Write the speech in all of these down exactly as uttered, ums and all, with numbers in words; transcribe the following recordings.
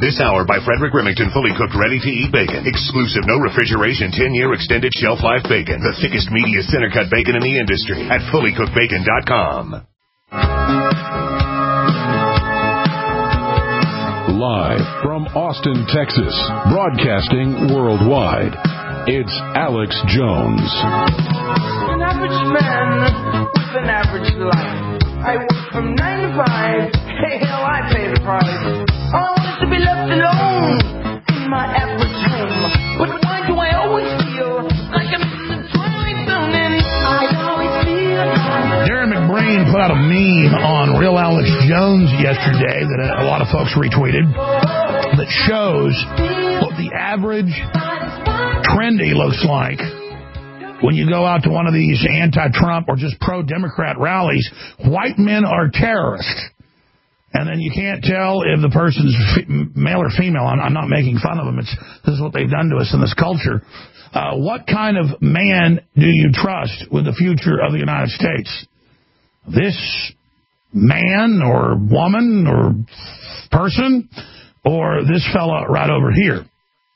This hour by Frederick Remington, fully cooked, ready-to-eat bacon. Exclusive, no refrigeration, ten-year extended shelf life bacon. The thickest, meatiest, center-cut bacon in the industry at fully cooked bacon dot com. Live from Austin, Texas, broadcasting worldwide, it's Alex Jones. An average man with an average life. I work from nine to five. Hey, hell, I pay the price. I wanted to be left alone in my average home. But why do I always feel like I'm in the twilight zone? And I always feel like... Darren McBrain put out a meme on Real Alex Jones yesterday that a lot of folks retweeted that shows what the average trendy looks like when you go out to one of these anti-Trump or just pro-Democrat rallies. White men are terrorists. And then you can't tell if the person's male or female. I'm, I'm not making fun of them. It's, this is what they've done to us in this culture. Uh, what kind of man do you trust with the future of the United States? This man or woman or person, or this fella right over here?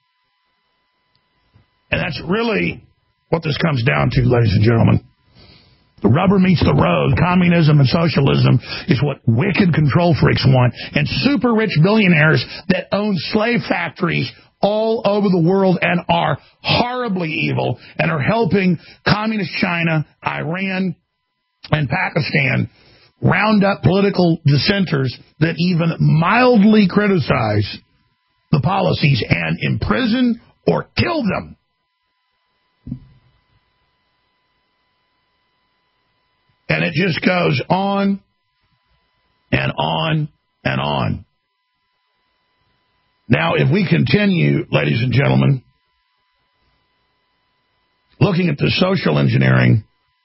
And that's really what this comes down to, ladies and gentlemen. The rubber meets the road. Communism and socialism is what wicked control freaks want. And super rich billionaires that own slave factories all over the world and are horribly evil and are helping communist China, Iran, and Pakistan round up political dissenters that even mildly criticize the policies and imprison or kill them. And it just goes on and on and on. Now, if we continue, ladies and gentlemen, looking at the social engineering,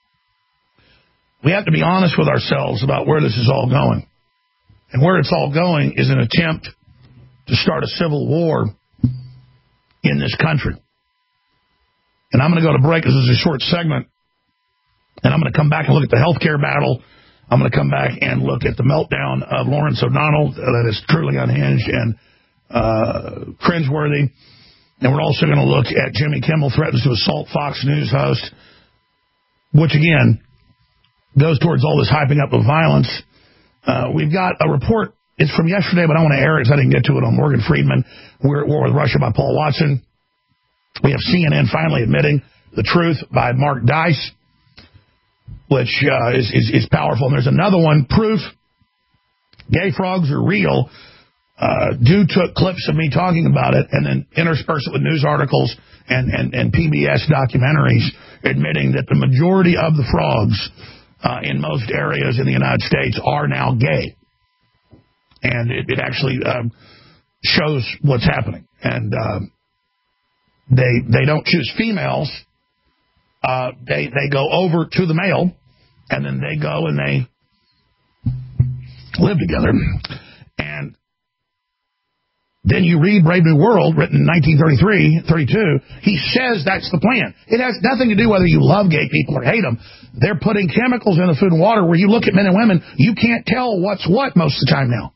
we have to be honest with ourselves about where this is all going. And where it's all going is an attempt to start a civil war in this country. And I'm going to go to break. This is a short segment. And I'm going to come back and look at the healthcare battle. I'm going to come back and look at the meltdown of Lawrence O'Donnell that is truly unhinged and uh, cringeworthy. And we're also going to look at Jimmy Kimmel threatens to assault Fox News host, which, again, goes towards all this hyping up of violence. Uh, we've got a report. It's from yesterday, but I want to air it because I didn't get to it on Morgan Freeman. We're at war with Russia by Paul Watson. We have C N N finally admitting the truth by Mark Dice, which uh, is, is, is powerful. And there's another one, proof gay frogs are real. Uh, Dude took clips of me talking about it and then interspersed it with news articles and, and, and P B S documentaries admitting that the majority of the frogs uh, in most areas in the United States are now gay. And it, it actually uh, shows what's happening. And uh, they they don't choose females. Uh, they, they go over to the male, and then they go and they live together. And then you read Brave New World, written in nineteen thirty-three, thirty-two, he says that's the plan. It has nothing to do whether you love gay people or hate them. They're putting chemicals in the food and water where you look at men and women, you can't tell what's what most of the time now.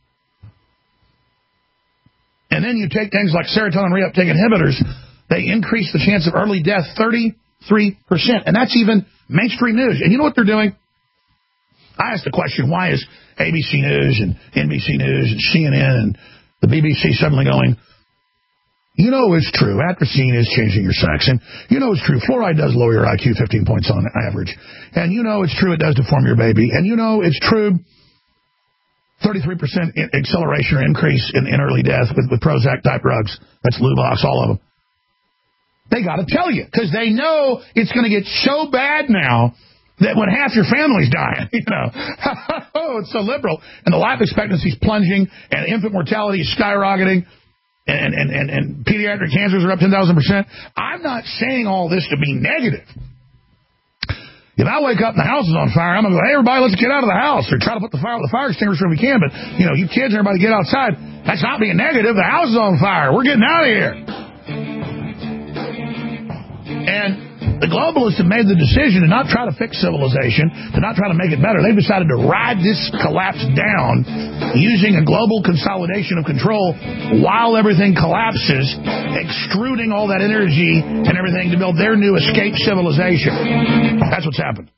And then you take things like serotonin reuptake inhibitors, they increase the chance of early death thirty-three percent. And that's even mainstream news. And you know what they're doing? I asked the question, why is A B C News and N B C News and C N N and the B B C suddenly going, you know it's true, atrazine is changing your sex, and you know it's true, fluoride does lower your I Q fifteen points on average, and you know it's true, it does deform your baby, and you know it's true, thirty-three percent acceleration or increase in, in early death with, with Prozac-type drugs. That's Luvox, all of them. They got to tell you, because they know it's going to get so bad now that when half your family's dying, you know, oh, it's so liberal, and the life expectancy is plunging, and infant mortality is skyrocketing, and, and, and, and pediatric cancers are up ten thousand percent. I'm not saying all this to be negative. If I wake up and the house is on fire, I'm going to go, hey, everybody, let's get out of the house, or try to put the fire with the fire extinguisher if we can, but, you know, you kids and everybody get outside. That's not being negative. The house is on fire. We're getting out of here. And The globalists have made the decision to not try to fix civilization, to not try to make it better. They've decided to ride this collapse down using a global consolidation of control while everything collapses, extruding all that energy and everything to build their new escape civilization. That's what's happened.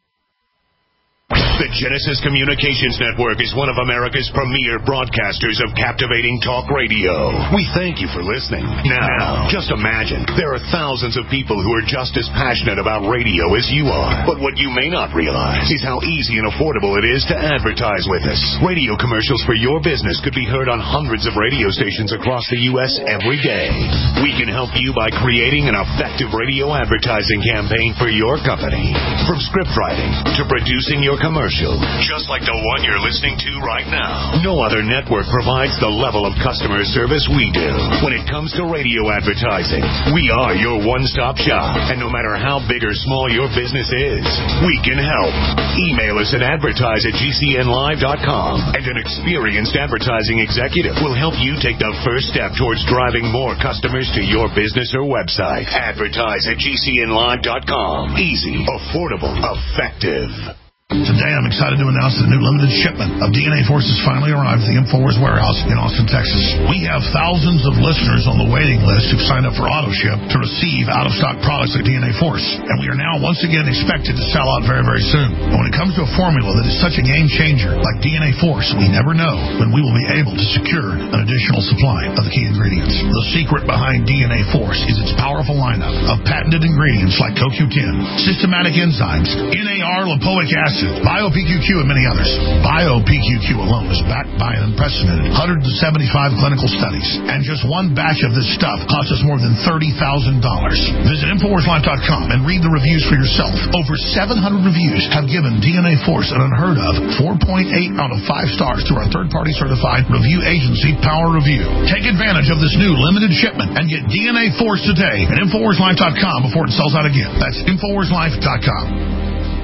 The Genesis Communications Network is one of America's premier broadcasters of captivating talk radio. We thank you for listening. Now, just imagine, there are thousands of people who are just as passionate about radio as you are. But what you may not realize is how easy and affordable it is to advertise with us. Radio commercials for your business could be heard on hundreds of radio stations across the U S every day. We can help you by creating an effective radio advertising campaign for your company. From script writing to producing your commercial, just like the one you're listening to right now. No other network provides the level of customer service we do. When it comes to radio advertising, we are your one-stop shop. And no matter how big or small your business is, we can help. Email us at advertise at G C N live dot com, and an experienced advertising executive will help you take the first step towards driving more customers to your business or website. Advertise at G C N live dot com. Easy, affordable, effective. Today, I'm excited to announce that a new limited shipment of D N A Force has finally arrived at the InfoWars warehouse in Austin, Texas. We have thousands of listeners on the waiting list who've signed up for AutoShip to receive out-of-stock products like D N A Force, and we are now once again expected to sell out very, very soon. But when it comes to a formula that is such a game changer like D N A Force, we never know when we will be able to secure an additional supply of the key ingredients. The secret behind D N A Force is its powerful lineup of patented ingredients like C O Q ten, systematic enzymes, N A R lipoic acid, Bio-P Q Q, and many others. Bio-P Q Q alone is backed by an unprecedented one hundred seventy-five clinical studies, and just one batch of this stuff costs us more than thirty thousand dollars. Visit InfoWars Live dot com and read the reviews for yourself. Over seven hundred reviews have given D N A Force an unheard of four point eight out of five stars through our third-party certified review agency, Power Review. Take advantage of this new limited shipment and get D N A Force today at InfoWars Live dot com before it sells out again. That's InfoWars Live dot com.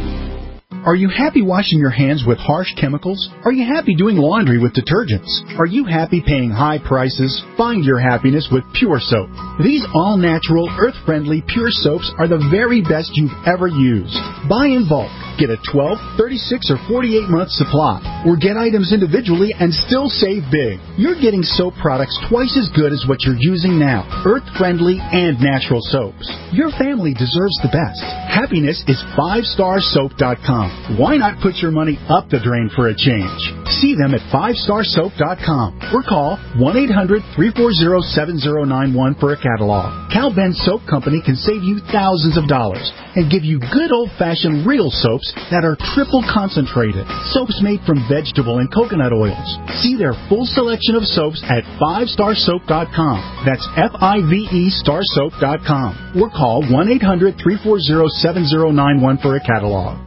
Are you happy washing your hands with harsh chemicals? Are you happy doing laundry with detergents? Are you happy paying high prices? Find your happiness with Pure Soap. These all-natural, earth-friendly Pure Soaps are the very best you've ever used. Buy in bulk. Get a twelve, thirty-six, or forty-eight month supply. Or get items individually and still save big. You're getting soap products twice as good as what you're using now. Earth-friendly and natural soaps. Your family deserves the best. Happiness is five star soap dot com. Why not put your money up the drain for a change? See them at five star soap dot com or call one eight hundred, three four zero, seven zero nine one for a catalog. Cal Ben Soap Company can save you thousands of dollars and give you good old-fashioned real soaps that are triple concentrated. Soaps made from vegetable and coconut oils. See their full selection of soaps at five star soap dot com. That's F I V E star soap dot com. Or call one eight hundred, three four zero, seven zero nine one for a catalog.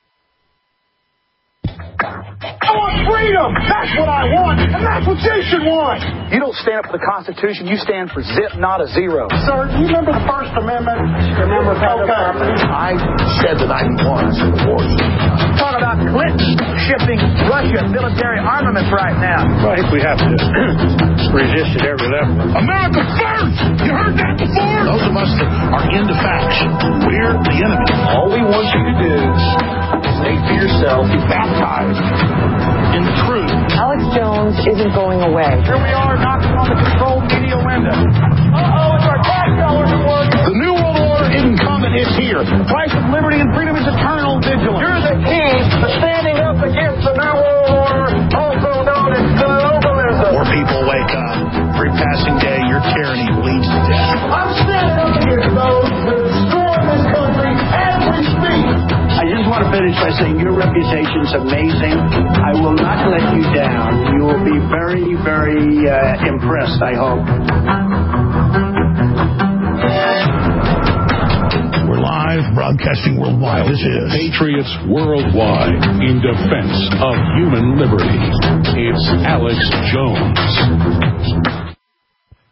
I want freedom! That's what I want, and that's what you should want! You don't stand up for the Constitution, you stand for zip, not a zero. Sir, do you remember the First Amendment? Remember private property? I said that I want for the war. Talk about Clinton shipping Russia military armaments right now. Well, I think we have to resist at every level. America first! You heard that before? Those of us that are into facts, we're the enemy. All we want you to do is make for yourself, be baptized in the truth. Alex Jones isn't going away. Here we are knocking on the controlled media window. Uh-oh, it's our tax dollars at work. The New World Order isn't coming, it's here. The price of liberty and freedom is eternal vigilance. You're the key to standing up against the New World Order, also known as globalism. More people wake up. Every passing day, your tyranny bleeds to death. I'm standing up against those that destroy this country as we speak. I just want to finish by saying your reputation's amazing. I will not let you down. You will be very, very uh, impressed, I hope. We're live, broadcasting worldwide. This is Patriots Worldwide in defense of human liberty. It's Alex Jones.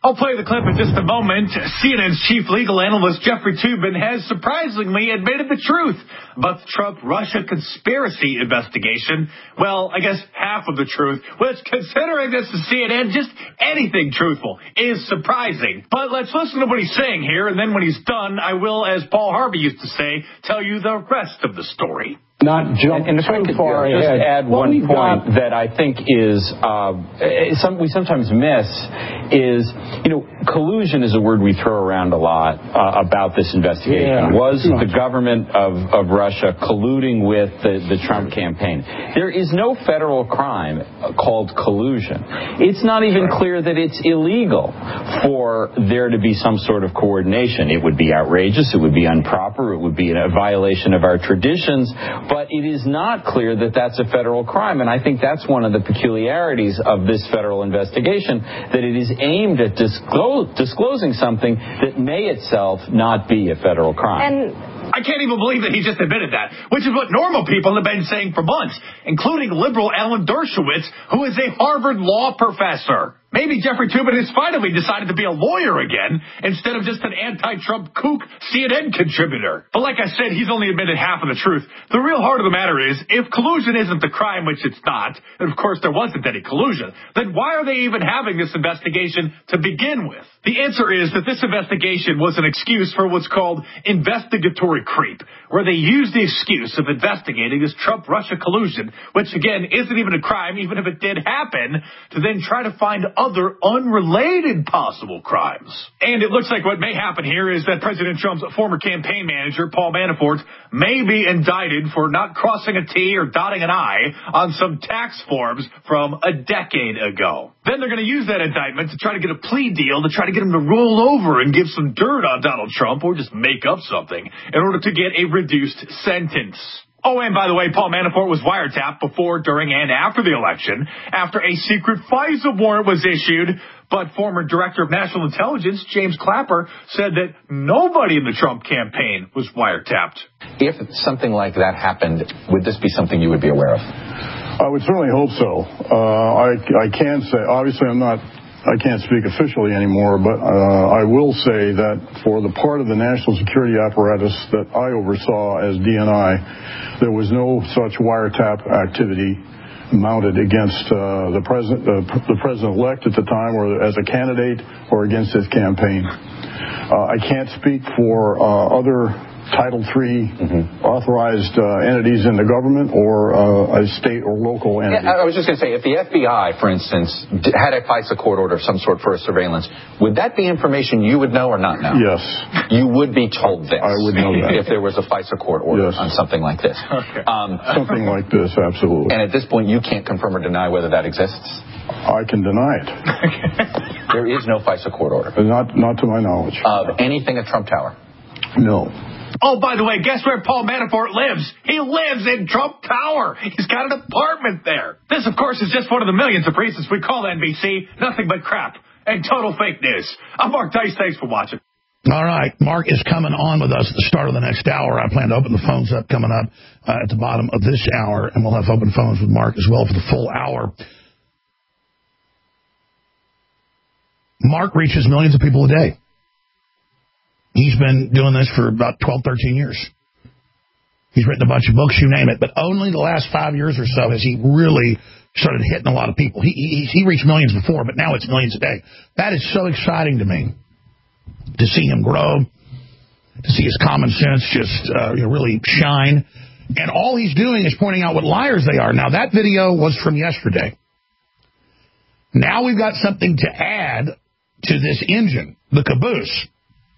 I'll play the clip in just a moment. C N N's chief legal analyst Jeffrey Toobin has surprisingly admitted the truth about the Trump-Russia conspiracy investigation. Well, I guess half of the truth, which, considering this is C N N, just anything truthful is surprising. But let's listen to what he's saying here, and then when he's done, I will, as Paul Harvey used to say, tell you the rest of the story. Not jump and if I could far just ahead. add one point got... that I think is uh, some we sometimes miss is, you know, collusion is a word we throw around a lot uh, about this investigation. Yeah, Was the government of, of Russia colluding with the, the Trump campaign? There is no federal crime called collusion. It's not even clear that it's illegal for there to be some sort of coordination. It would be outrageous. It would be improper. It would be a violation of our traditions. But it is not clear that that's a federal crime, and I think that's one of the peculiarities of this federal investigation, that it is aimed at disclose, disclosing something that may itself not be a federal crime. And I can't even believe that he just admitted that, which is what normal people have been saying for months, including liberal Alan Dershowitz, who is a Harvard law professor. Maybe Jeffrey Toobin has finally decided to be a lawyer again instead of just an anti-Trump kook C N N contributor. But like I said, he's only admitted half of the truth. The real heart of the matter is, if collusion isn't the crime, which it's not, and of course there wasn't any collusion, then why are they even having this investigation to begin with? The answer is that this investigation was an excuse for what's called investigatory creep, where they use the excuse of investigating this Trump-Russia collusion, which again isn't even a crime, even if it did happen, to then try to find other unrelated possible crimes. And it looks like what may happen here is that President Trump's former campaign manager, Paul Manafort, may be indicted for not crossing a T or dotting an I on some tax forms from a decade ago. Then they're going to use that indictment to try to get a plea deal, to try to get him to roll over and give some dirt on Donald Trump or just make up something in order to get a reduced sentence. Oh, and by the way, Paul Manafort was wiretapped before, during, and after the election after a secret FISA warrant was issued. But former Director of National Intelligence, James Clapper, said that nobody in the Trump campaign was wiretapped. If something like that happened, would this be something you would be aware of? I would certainly hope so. Uh, I, I can say, obviously I'm not, I can't speak officially anymore, but uh, I will say that for the part of the national security apparatus that I oversaw as D N I, there was no such wiretap activity mounted against uh, the president, uh, the president-elect at the time, or as a candidate, or against his campaign. Uh, I can't speak for uh, other Title three mm-hmm. authorized uh, entities in the government or uh, a state or local entity. Yeah, I was just going to say, if the F B I, for instance, had a FISA court order of some sort for a surveillance, would that be information you would know or not know? Yes. You would be told this. I would know that. If there was a FISA court order yes. on something like this. Okay. Um, something like this, absolutely. And at this point, you can't confirm or deny whether that exists? I can deny it. There is no FISA court order? Not, not to my knowledge. Of anything at Trump Tower? No. Oh, by the way, guess where Paul Manafort lives? He lives in Trump Tower. He's got an apartment there. This, of course, is just one of the millions of reasons we call N B C nothing but crap and total fake news. I'm Mark Dice. Thanks for watching. All right. Mark is coming on with us at the start of the next hour. I plan to open the phones up coming up uh, at the bottom of this hour, and we'll have open phones with Mark as well for the full hour. Mark reaches millions of people a day. He's been doing this for about twelve, thirteen years. He's written a bunch of books, you name it. But only the last five years or so has he really started hitting a lot of people. He, he, he reached millions before, but now it's millions a day. That is so exciting to me, to see him grow, to see his common sense just uh, you know, really shine. And all he's doing is pointing out what liars they are. Now, that video was from yesterday. Now we've got something to add to this engine, the caboose.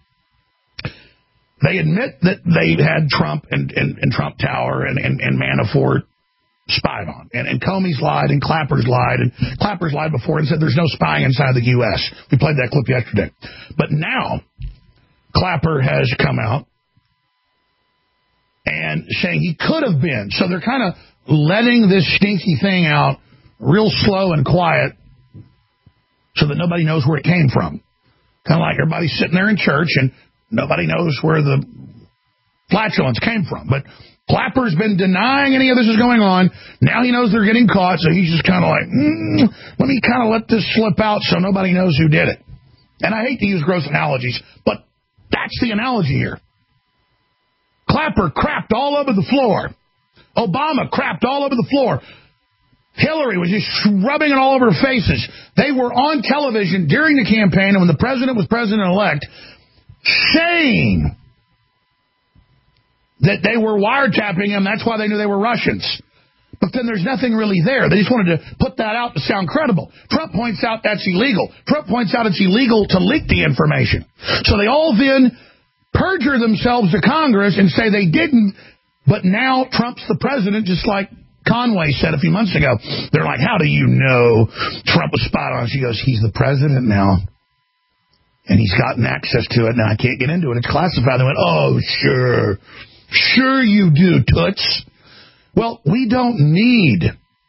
They admit that they had Trump and, and, and Trump Tower and, and, and Manafort spied on. And, and Comey's lied and Clapper's lied. And Clapper's lied before and said there's no spying inside the U S We played that clip yesterday. But now Clapper has come out and saying he could have been. So they're kind of letting this stinky thing out real slow and quiet so that nobody knows where it came from. Kind of like everybody's sitting there in church and nobody knows where the flatulence came from. But Clapper's been denying any of this is going on. Now he knows they're getting caught, so he's just kind of like, mm, let me kind of let this slip out so nobody knows who did it. And I hate to use gross analogies, but that's the analogy here. Clapper crapped all over the floor. Obama crapped all over the floor. Hillary was just rubbing it all over her faces. They were on television during the campaign, and when the president was president-elect, saying that they were wiretapping him. That's why they knew they were Russians. But then there's nothing really there. They just wanted to put that out to sound credible. Trump points out that's illegal. Trump points out it's illegal to leak the information. So they all then perjure themselves to Congress and say they didn't, but now Trump's the president, just like Conway said a few months ago. They're like, how do you know Trump was spot on? She goes, he's the president now. And he's gotten access to it. Now I can't get into it. It's classified. They went, oh, sure. Sure you do, toots. Well, we don't need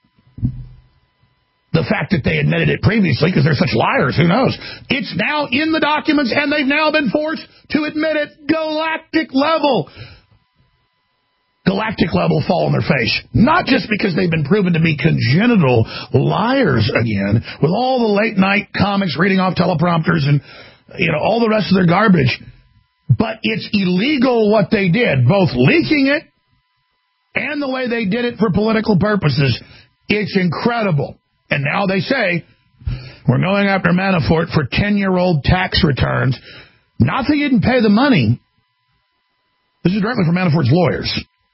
the fact that they admitted it previously because they're such liars. Who knows? It's now in the documents, and they've now been forced to admit it. Galactic level. Galactic level fall on their face. Not just because they've been proven to be congenital liars again, with all the late-night comics reading off teleprompters and, you know, all the rest of their garbage, but it's illegal what they did, both leaking it and the way they did it for political purposes. It's incredible. And now they say, we're going after Manafort for ten-year-old tax returns. Not that he didn't pay the money. This is directly from Manafort's lawyers.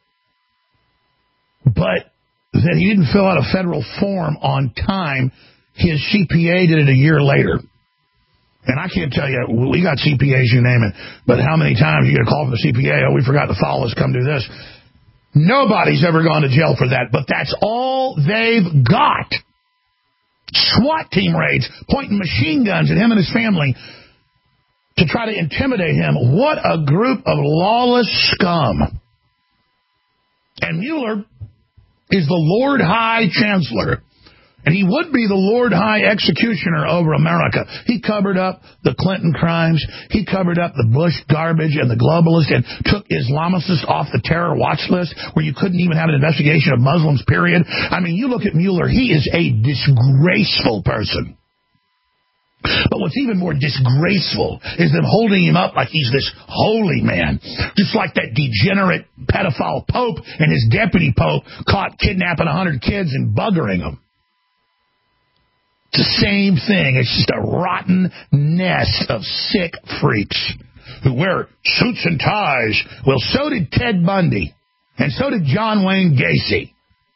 But that he didn't fill out a federal form on time. His C P A did it a year later. And I can't tell you, we got C P As, you name it, but how many times you get a call from the C P A, oh, we forgot to follow us, come do this. Nobody's ever gone to jail for that, but that's all they've got. SWAT team raids, pointing machine guns at him and his family to try to intimidate him. What a group of lawless scum. And Mueller is the Lord High Chancellor. And he would be the Lord High Executioner over America. He covered up the Clinton crimes. He covered up the Bush garbage and the globalists and took Islamicists off the terror watch list where you couldn't even have an investigation of Muslims, period. I mean, you look at Mueller, he is a disgraceful person. But what's even more disgraceful is them holding him up like he's this holy man, just like that degenerate pedophile pope and his deputy pope caught kidnapping one hundred kids and buggering them. It's the same thing. It's just a rotten nest of sick freaks who wear suits and ties. Well, so did Ted Bundy, and so did John Wayne Gacy.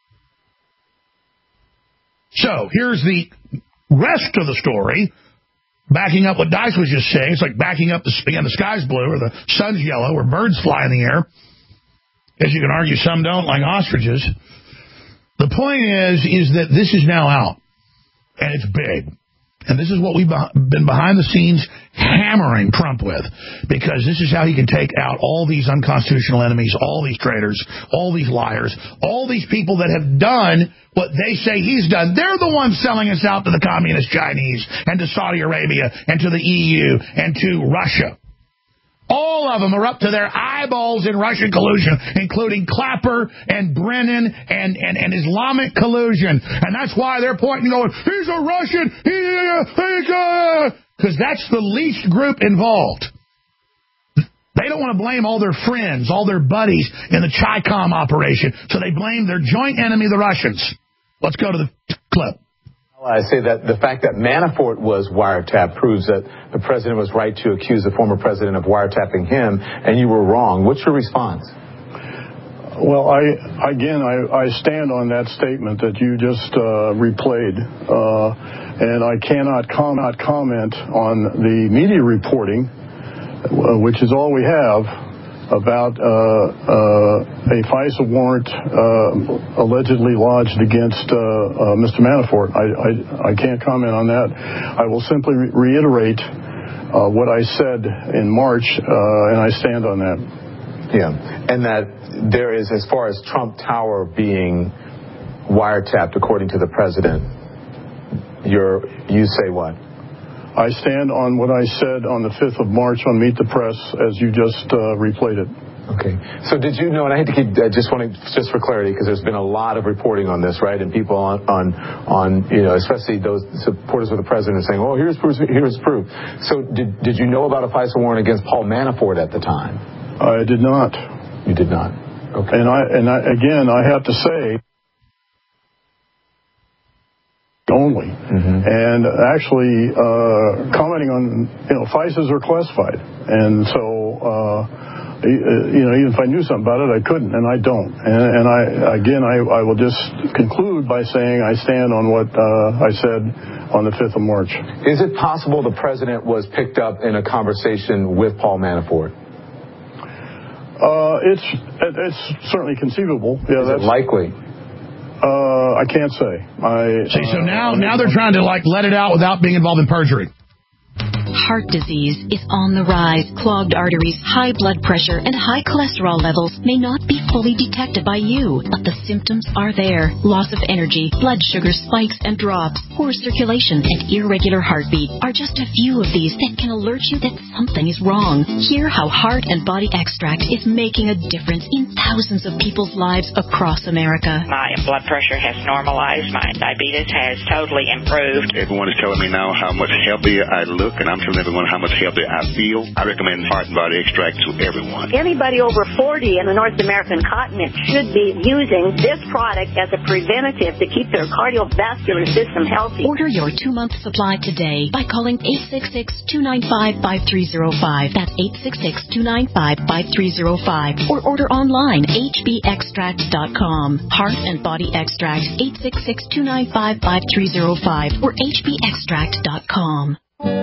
So here's the rest of the story, backing up what Dice was just saying. It's like backing up the, again, the sky's blue or the sun's yellow or birds fly in the air. As you can argue, some don't, like ostriches. The point is, is that this is now out. And it's big. And this is what we've been behind the scenes hammering Trump with, because this is how he can take out all these unconstitutional enemies, all these traitors, all these liars, all these people that have done what they say he's done. They're the ones selling us out to the communist Chinese and to Saudi Arabia and to the E U and to Russia. All of them are up to their eyeballs in Russian collusion, including Clapper and Brennan and, and, and Islamic collusion. And that's why they're pointing and going, he's a Russian, because that's the least group involved. They don't want to blame all their friends, all their buddies in the Chi-Com operation, so they blame their joint enemy, the Russians. Let's go to the clip. I say that the fact that Manafort was wiretapped proves that the president was right to accuse the former president of wiretapping him, and you were wrong. What's your response? Well, I again, I, I stand on that statement that you just uh, replayed, uh, and I cannot com- not comment on the media reporting, uh, which is all we have, about uh, uh, a FISA warrant uh, allegedly lodged against uh, uh, Mister Manafort. I, I, I can't comment on that. I will simply re- reiterate uh, what I said in March, uh, and I stand on that. Yeah, and that there is, as far as Trump Tower being wiretapped, according to the president, you're, you say what? I stand on what I said on the fifth of March on Meet the Press, as you just uh, replayed it. Okay. So did you know, and I hate to keep, I just want to, just for clarity, because there's been a lot of reporting on this, right? And people on, on, on, you know, especially those supporters of the president saying, oh, here's proof, here's proof. So did, did you know about a FISA warrant against Paul Manafort at the time? I did not. You did not. Okay. And I, and I, again, I have to say, only. Mm-hmm. And actually, uh, commenting on, you know, FISAs are classified. And so, uh, you know, even if I knew something about it, I couldn't, and I don't. And, and I, again, I, I will just conclude by saying I stand on what uh, I said on the fifth of March. Is it possible the president was picked up in a conversation with Paul Manafort? Uh, it's it's certainly conceivable. Yeah, Is that's it likely. Uh, I can't say. I, See, so uh, now, now they're trying to like let it out without being involved in perjury. Heart disease is on the rise. Clogged arteries, high blood pressure, and high cholesterol levels may not be fully detected by you, but the symptoms are there. Loss of energy, blood sugar spikes and drops, poor circulation, and irregular heartbeat are just a few of these that can alert you that something is wrong. Hear how Heart and Body Extract is making a difference in thousands of people's lives across America. My blood pressure has normalized. My diabetes has totally improved. Everyone is telling me now how much healthier I look, and I'm telling everyone how much healthier I feel. I recommend Heart and Body Extract to everyone. Anybody over forty in the North American continent should be using this product as a preventative to keep their cardiovascular system healthy. Order your two-month supply today by calling eight six six, two nine five, five three zero five. That's eight six six, two nine five, five three zero five. Or order online, h b extract dot com. Heart and Body Extract, eight six six, two nine five, five three zero five or h b extract dot com.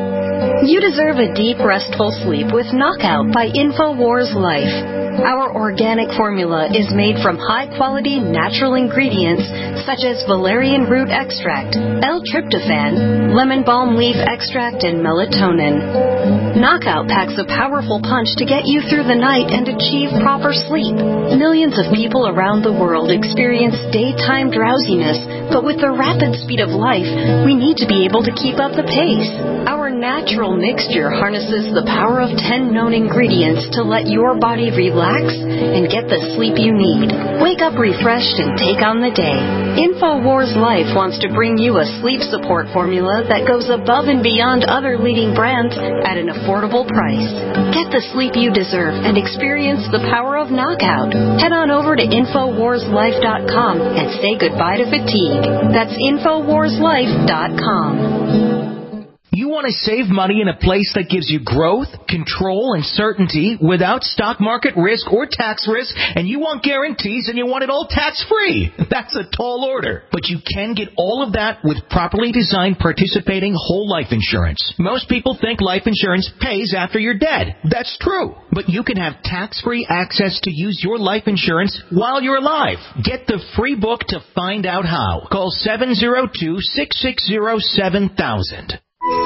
You deserve a deep, restful sleep with Knockout by InfoWars Life. Our organic formula is made from high-quality natural ingredients such as valerian root extract, L-tryptophan, lemon balm leaf extract, and melatonin. Knockout packs a powerful punch to get you through the night and achieve proper sleep. Millions of people around the world experience daytime drowsiness, but with the rapid speed of life, we need to be able to keep up the pace. Our natural mixture harnesses the power of ten known ingredients to let your body relax and get the sleep you need. Wake up refreshed and take on the day. InfoWars Life wants to bring you a sleep support formula that goes above and beyond other leading brands at an affordable price. Get the sleep you deserve and experience the power of Knockout. Head on over to infowars life dot com and say goodbye to fatigue. That's infowars life dot com. You want to save money in a place that gives you growth, control, and certainty without stock market risk or tax risk, and you want guarantees and you want it all tax-free. That's a tall order. But you can get all of that with properly designed participating whole life insurance. Most people think life insurance pays after you're dead. That's true. But you can have tax-free access to use your life insurance while you're alive. Get the free book to find out how. Call seven zero two, six six zero, seven thousand.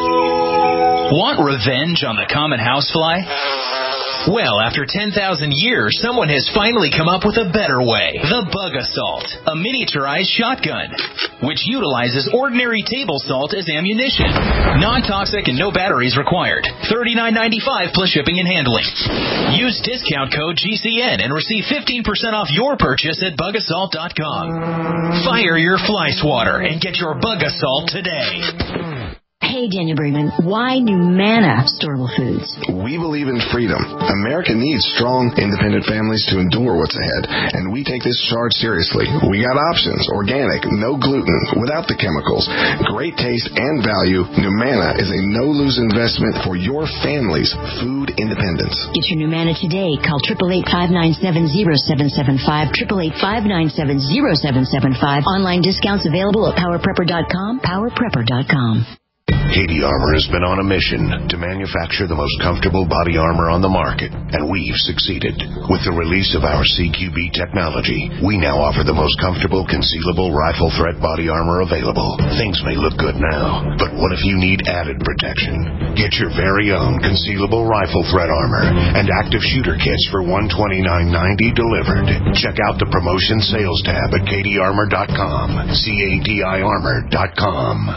Want revenge on the common housefly? Well, after ten thousand years, someone has finally come up with a better way. The Bug Assault, a miniaturized shotgun, which utilizes ordinary table salt as ammunition. Non-toxic and no batteries required. thirty-nine ninety-five plus shipping and handling. Use discount code G C N and receive fifteen percent off your purchase at bug assault dot com. Fire your fly swatter and get your Bug Assault today. Hey, Daniel Brinkman, why Numana Storable Foods? We believe in freedom. America needs strong, independent families to endure what's ahead, and we take this charge seriously. We got options: organic, no gluten, without the chemicals, great taste and value. Numana is a no-lose investment for your family's food independence. Get your Numana today. Call eight eight eight, five nine seven, zero seven seven five, eight eight eight, five nine seven, zero seven seven five. Online discounts available at power prepper dot com, power prepper dot com. Katie Armor has been on a mission to manufacture the most comfortable body armor on the market, and we've succeeded. With the release of our C Q B technology, we now offer the most comfortable concealable rifle threat body armor available. Things may look good now, but what if you need added protection? Get your very own concealable rifle threat armor and active shooter kits for one hundred twenty-nine ninety delivered. Check out the promotion sales tab at katie armor dot com, C A D I armor dot com.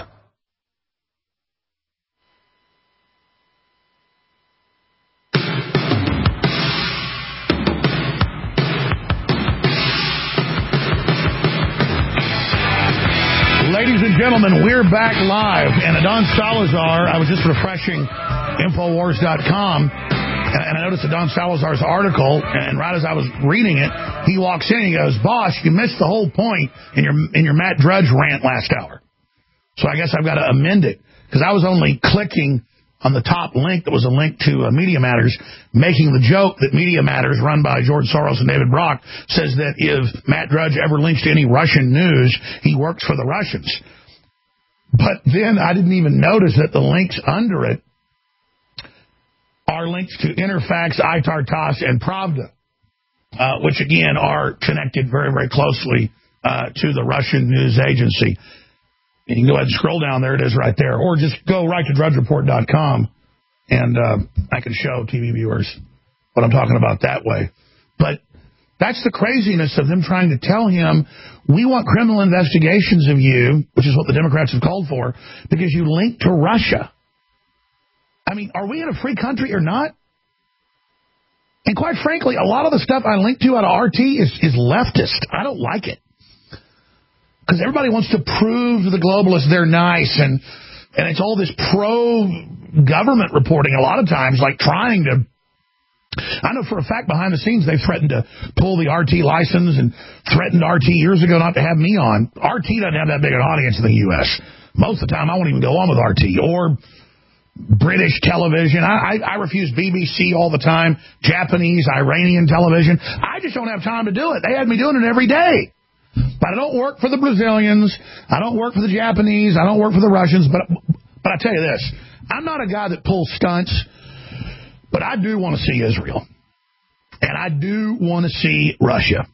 gentlemen, we're back live. And Adon Salazar, I was just refreshing Infowars dot com, and I noticed Adon Salazar's article, and right as I was reading it, he walks in and he goes, "Boss, you missed the whole point in your in your Matt Drudge rant last hour." So I guess I've got to amend it, because I was only clicking on the top link that was a link to uh, Media Matters, making the joke that Media Matters, run by George Soros and David Brock, says that if Matt Drudge ever links to any Russian news, he works for the Russians. But then I didn't even notice that the links under it are links to Interfax, iTarTASS, and Pravda, uh, which, again, are connected very, very closely uh, to the Russian news agency. You can go ahead and scroll down. There it is right there. Or just go right to drudge report dot com, and uh, I can show T V viewers what I'm talking about that way. But that's the craziness of them trying to tell him, we want criminal investigations of you, which is what the Democrats have called for, because you link to Russia. I mean, are we in a free country or not? And quite frankly, a lot of the stuff I link to out of R T is, is leftist. I don't like it. Because everybody wants to prove to the globalists they're nice, and and it's all this pro-government reporting a lot of times, like trying to... I know for a fact behind the scenes they've threatened to pull the R T license and threatened R T years ago not to have me on. R T doesn't have that big an audience in the U S Most of the time I won't even go on with R T. Or British television. I, I, I refuse B B C all the time. Japanese, Iranian television. I just don't have time to do it. They had me doing it every day. But I don't work for the Brazilians. I don't work for the Japanese. I don't work for the Russians. But but I tell you this, I'm not a guy that pulls stunts, but I do want to see Israel. And I do want to see Russia.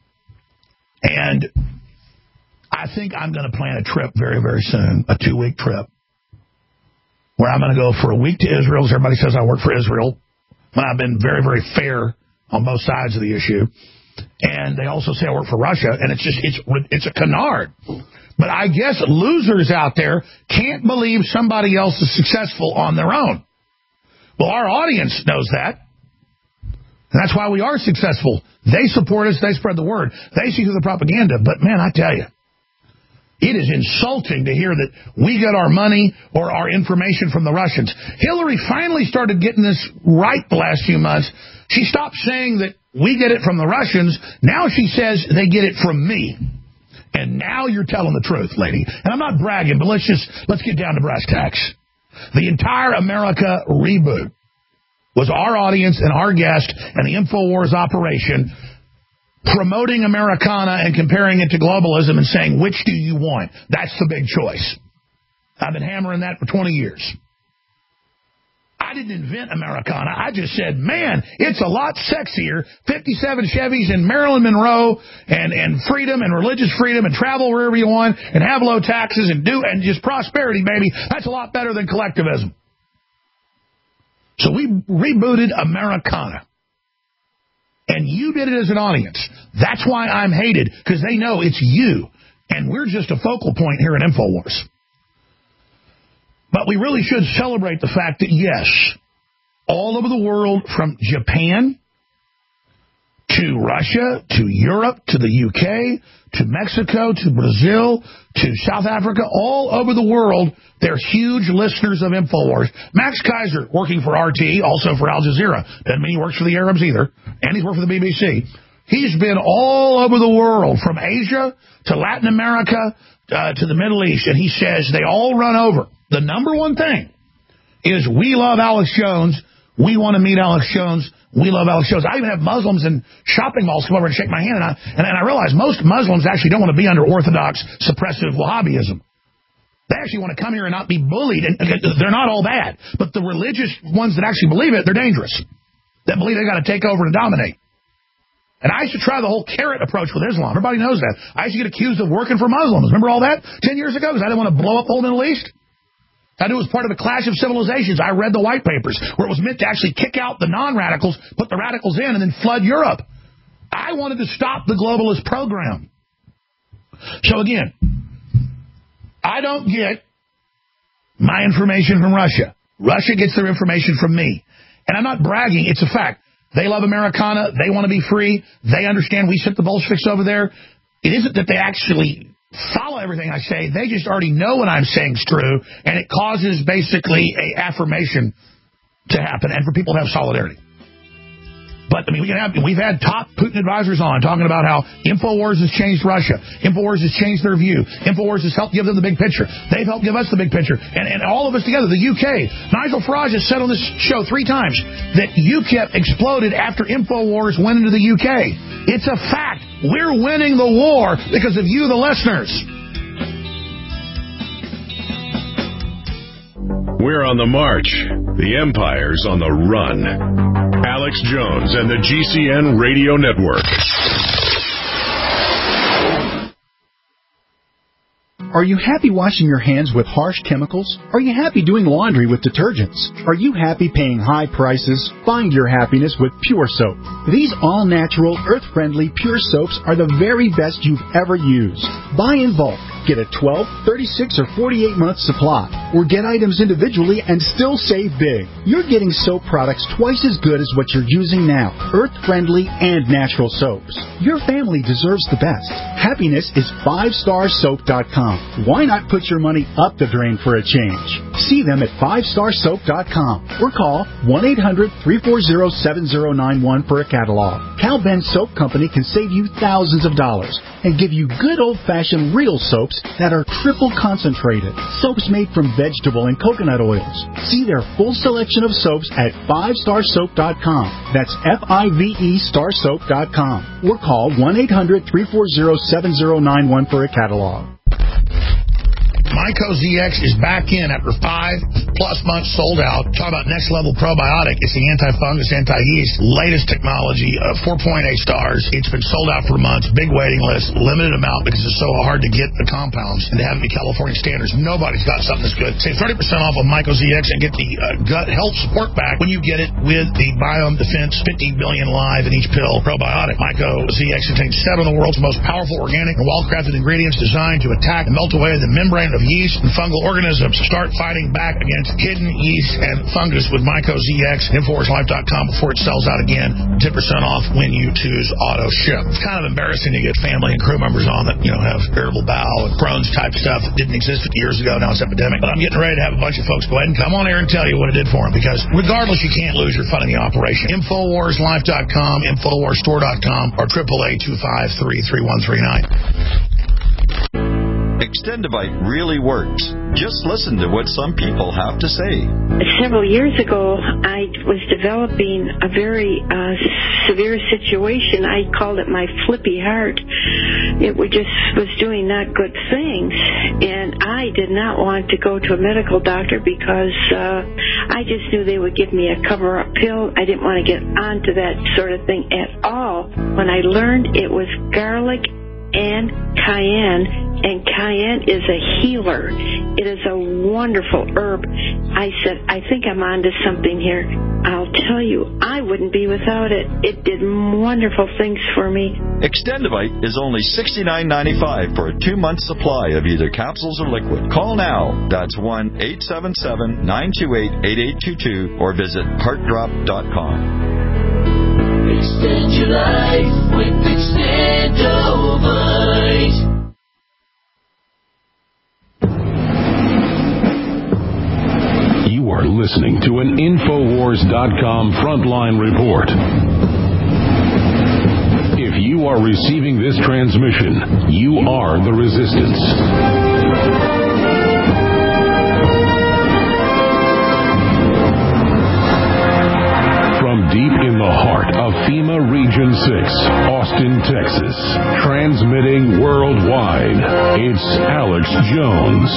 And I think I'm going to plan a trip very, very soon, a two-week trip, where I'm going to go for a week to Israel, as everybody says I work for Israel, when I've been very, very fair on both sides of the issue. And they also say I work for Russia, and it's just, it's it's a canard. But I guess losers out there can't believe somebody else is successful on their own. Well, our audience knows that. And that's why we are successful. They support us. They spread the word. They see through the propaganda. But, man, I tell you, it is insulting to hear that we get our money or our information from the Russians. Hillary finally started getting this right the last few months. She stopped saying that we get it from the Russians. Now she says they get it from me. And now you're telling the truth, lady. And I'm not bragging, but let's just let's get down to brass tacks. The entire America reboot was our audience and our guest and the InfoWars operation promoting Americana and comparing it to globalism and saying, which do you want? That's the big choice. I've been hammering that for twenty years. I didn't invent Americana. I just said, man, it's a lot sexier. fifty-seven Chevys in Marilyn Monroe and, and freedom and religious freedom and travel wherever you want and have low taxes and do and just prosperity, baby. That's a lot better than collectivism. So we rebooted Americana. And you did it as an audience. That's why I'm hated, because they know it's you. And we're just a focal point here at InfoWars. But we really should celebrate the fact that, yes, all over the world, from Japan to Russia, to Europe, to the U K, to Mexico, to Brazil, to South Africa, all over the world, they're huge listeners of InfoWars. Max Kaiser, working for R T, also for Al Jazeera. Doesn't mean he works for the Arabs either. And he's worked for the B B C. He's been all over the world, from Asia to Latin America uh, to the Middle East. And he says they all run over. The number one thing is we love Alex Jones. We want to meet Alex Jones. We love Alex Jones. I even have Muslims in shopping malls come over and shake my hand. And I, and, and I realize most Muslims actually don't want to be under orthodox, suppressive Wahhabism. They actually want to come here and not be bullied. And they're not all bad. But the religious ones that actually believe it, they're dangerous. That believe they got to take over and dominate. And I used to try the whole carrot approach with Islam. Everybody knows that. I used to get accused of working for Muslims. Remember all that ten years ago? Because I didn't want to blow up the whole Middle East. I knew it was part of a clash of civilizations. I read the white papers where it was meant to actually kick out the non-radicals, put the radicals in, and then flood Europe. I wanted to stop the globalist program. So again, I don't get my information from Russia. Russia gets their information from me. And I'm not bragging. It's a fact. They love Americana. They want to be free. They understand we sent the Bolsheviks over there. It isn't that they actually follow everything I say. They just already know what I'm saying is true, and it causes basically a affirmation to happen and for people to have solidarity. But, I mean, we can have, we've had top Putin advisors on talking about how InfoWars has changed Russia. InfoWars has changed their view. InfoWars has helped give them the big picture. They've helped give us the big picture. And, and all of us together, the U K. Nigel Farage has said on this show three times that UKIP exploded after InfoWars went into the U K. It's a fact. We're winning the war because of you, the listeners. We're on the march. The empire's on the run. Alex Jones and the G C N Radio Network. Are you happy washing your hands with harsh chemicals? Are you happy doing laundry with detergents? Are you happy paying high prices? Find your happiness with Pure Soap. These all-natural, earth-friendly Pure Soaps are the very best you've ever used. Buy in bulk. Get a twelve, thirty-six, or forty-eight month supply, or get items individually and still save big. You're getting soap products twice as good as what you're using now, earth-friendly and natural soaps. Your family deserves the best. Happiness is five star soap dot com. Why not put your money up the drain for a change? See them at five star soap dot com or call one eight hundred, three four zero, seven zero nine one for a catalog. Cal Ben Soap Company can save you thousands of dollars and give you good old-fashioned real soaps that are triple concentrated. Soaps made from vegetable and coconut oils. See their full selection of soaps at five star soap dot com. That's F I V E star soap dot com. Or call one eight hundred, three four zero, seven zero nine one for a catalog. Myco Z X is back in after five plus months sold out. Talk about next level probiotic. It's the anti-fungus, anti-yeast, latest technology, uh, four point eight stars. It's been sold out for months. Big waiting list, limited amount because it's so hard to get the compounds and to have them to California standards. Nobody's got something that's good. Save thirty percent off of Myco Z X and get the uh, gut health support back when you get it with the Biome Defense fifty billion live in each pill probiotic. Myco Z X contains seven of the world's most powerful organic and well-crafted ingredients designed to attack and melt away the membrane of yeast and fungal organisms. Start fighting back against hidden yeast and fungus with Myco Z X at Infowars Life dot com before it sells out again. ten percent off when you choose auto ship. It's kind of embarrassing to get family and crew members on that, you know, have irritable bowel and Crohn's type stuff that didn't exist fifty years ago. Now it's epidemic. But I'm getting ready to have a bunch of folks go ahead and come on here and tell you what it did for them, because regardless, you can't lose your fun in the operation. Infowars Life dot com, Infowars Store dot com, or triple A two five three, three one three nine. Extendivite really works. Just listen to what some people have to say. Several years ago, I was developing a very uh, severe situation. I called it my flippy heart. It was just was doing not good things, and I did not want to go to a medical doctor because uh, I just knew they would give me a cover-up pill. I didn't want to get onto that sort of thing at all. When I learned it was garlic and cayenne, and cayenne is a healer. It is a wonderful herb. I said, I think I'm onto something here. I'll tell you, I wouldn't be without it. It did wonderful things for me. Extendivite is only sixty-nine ninety-five for a two-month supply of either capsules or liquid. Call now. That's one eight seven seven, nine two eight, eight eight two two or visit heart drop dot com. Extend your life with Extendivite. You are listening to an Infowars dot com frontline report. If you are receiving this transmission, you are the resistance. Deep in the heart of FEMA Region six, Austin, Texas, transmitting worldwide, it's Alex Jones.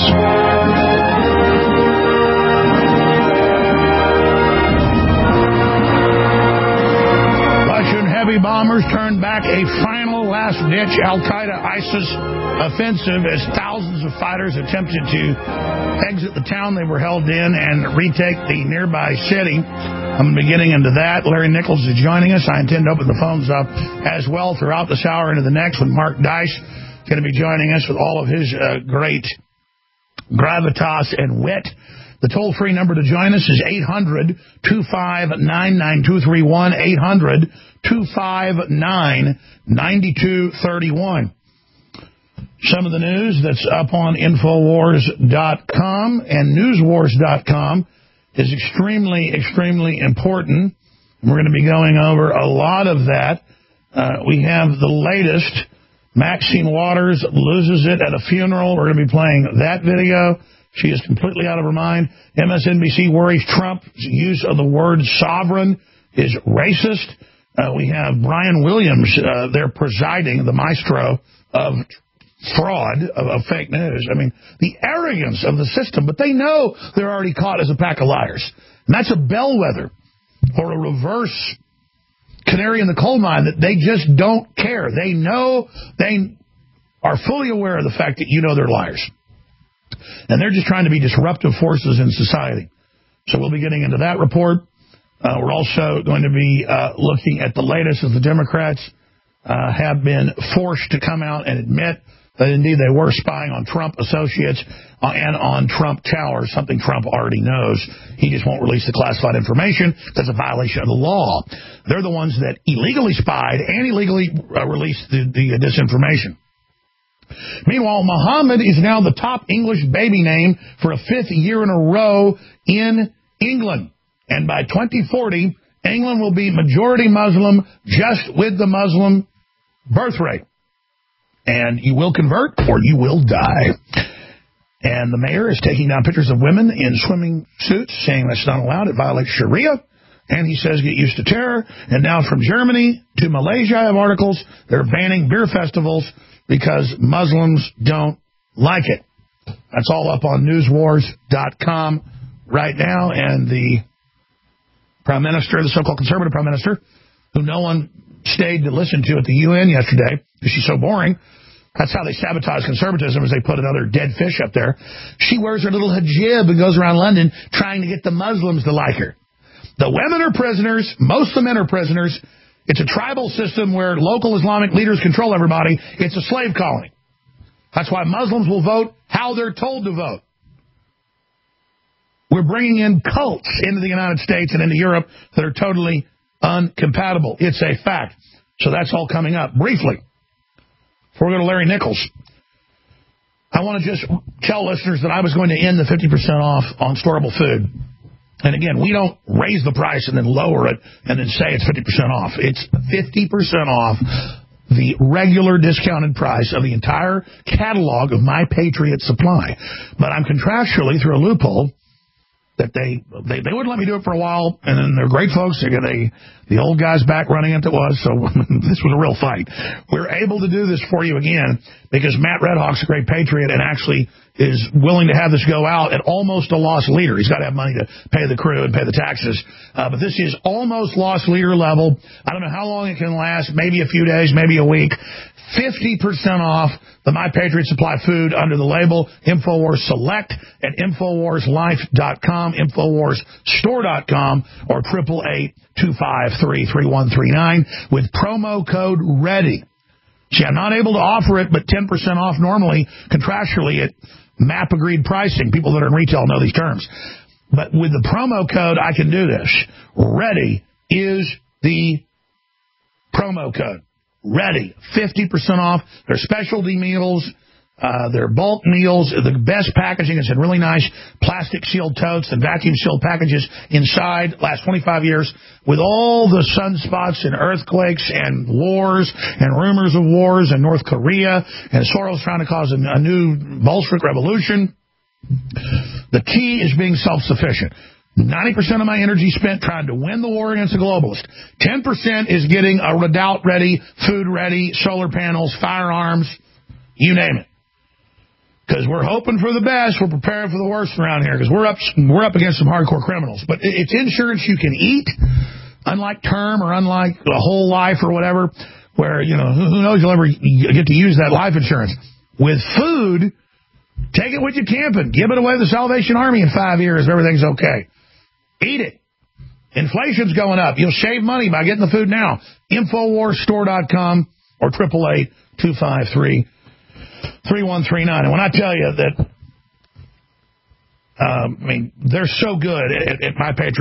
Russian heavy bombers turned back a final last-ditch Al-Qaeda ISIS offensive as thousands of fighters attempted to exit the town they were held in and retake the nearby city. I'm going to be getting into that. Larry Nichols is joining us. I intend to open the phones up as well throughout this hour into the next with Mark Dice. He's going to be joining us with all of his uh, great gravitas and wit. The toll-free number to join us is eight hundred, two five nine, nine two three one, eight hundred, two five nine, nine two three one. some of the news that's up on Infowars dot com and Newswars dot com is extremely, extremely important. We're going to be going over a lot of that. Uh, we have the latest. Maxine Waters loses it at a funeral. We're going to be playing that video. She is completely out of her mind. M S N B C worries Trump's use of the word sovereign is racist. Uh, we have Brian Williams uh, there presiding, the maestro of fraud, of, of fake news. I mean, the arrogance of the system, but they know they're already caught as a pack of liars. And that's a bellwether or a reverse canary in the coal mine that they just don't care. They know, they are fully aware of the fact that you know they're liars. And they're just trying to be disruptive forces in society. So we'll be getting into that report. Uh, we're also going to be uh, looking at the latest as the Democrats uh, have been forced to come out and admit that indeed they were spying on Trump associates uh, and on Trump Towers, something Trump already knows. He just won't release the classified information. That's a violation of the law. They're the ones that illegally spied and illegally uh, released the, the uh, disinformation. Meanwhile, Muhammad is now the top English baby name for a fifth year in a row in England. And by twenty forty, England will be majority Muslim just with the Muslim birth rate. And you will convert or you will die. And the mayor is taking down pictures of women in swimming suits, saying that's not allowed. It violates Sharia. And he says get used to terror. And now from Germany to Malaysia, I have articles. They're banning beer festivals because Muslims don't like it. That's all up on Newswars dot com right now. And the Prime Minister, the so-called conservative Prime Minister, who no one stayed to listen to at the U N yesterday because she's so boring. That's how they sabotage conservatism, is they put another dead fish up there. She wears her little hijab and goes around London trying to get the Muslims to like her. The women are prisoners. Most of the men are prisoners. It's a tribal system where local Islamic leaders control everybody. It's a slave colony. That's why Muslims will vote how they're told to vote. We're bringing in cults into the United States and into Europe that are totally uncompatible. It's a fact. So that's all coming up. Briefly, before we go to Larry Nichols, I want to just tell listeners that I was going to end the fifty percent off on storable food. And again, we don't raise the price and then lower it and then say it's fifty percent off. It's fifty percent off the regular discounted price of the entire catalog of My Patriot Supply. But I'm contractually, through a loophole, that they, they they wouldn't let me do it for a while, and then they're great folks. They got a, the old guy's back running it that was, so this was a real fight. We're able to do this for you again because Matt Redhawk's a great patriot and actually is willing to have this go out at almost a loss leader. He's got to have money to pay the crew and pay the taxes. Uh, but this is almost loss leader level. I don't know how long it can last, maybe a few days, maybe a week. fifty percent off the My Patriot Supply food under the label InfoWars Select at Infowars Life dot com, Infowars Store dot com, or triple eight two five three three one three nine with promo code READY. See, I'm not able to offer it, but ten percent off normally, contractually, at MAP agreed pricing. People that are in retail know these terms. But with the promo code, I can do this. READY is the promo code. Ready. fifty percent off. Their specialty meals, uh, their bulk meals, the best packaging. It's in really nice plastic sealed totes and vacuum sealed packages inside. Last twenty-five years with all the sunspots and earthquakes and wars and rumors of wars in North Korea and Soros trying to cause a, a new Bolshevik revolution. The key is being self-sufficient. ninety percent of my energy spent trying to win the war against the globalist. ten percent is getting a redoubt ready, food ready, solar panels, firearms, you name it. Because we're hoping for the best, we're preparing for the worst around here, because we're up we're up against some hardcore criminals. But it's insurance you can eat, unlike term or unlike a whole life or whatever, where, you know, who knows you'll ever get to use that life insurance. With food, take it with you camping. Give it away to the Salvation Army in five years if everything's okay. Eat it. Inflation's going up. You'll save money by getting the food now. Infowars Store dot com or triple eight two five three three one three nine. And when I tell you that, um, I mean, they're so good at, at My Patriot